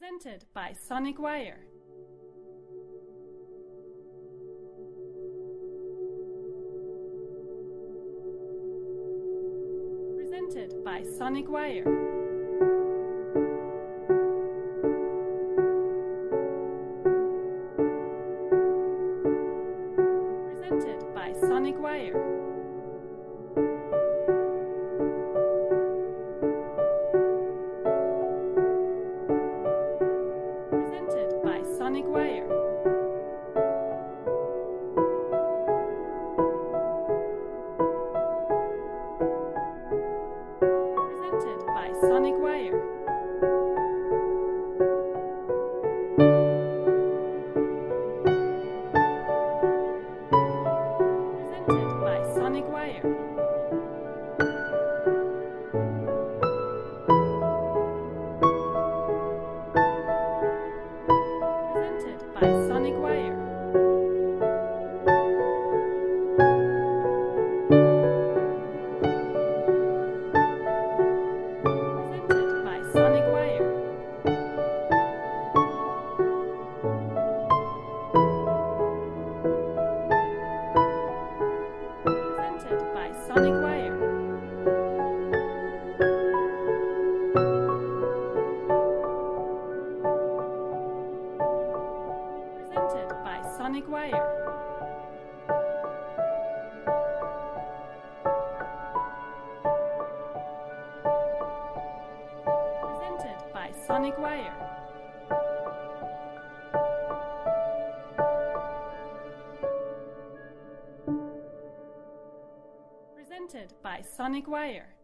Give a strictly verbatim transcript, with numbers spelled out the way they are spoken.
Presented by Sonic Wire. Presented by Sonic Wire. Presented by Sonic Wire. Sonic Wire. Presented by Sonic Wire. Presented by Sonic Wire. By Sonic Wire. Presented by Sonic Wire. Presented by Sonic Wire. By Sonic Wire. Presented by Sonic Wire. Presented by Sonic Wire.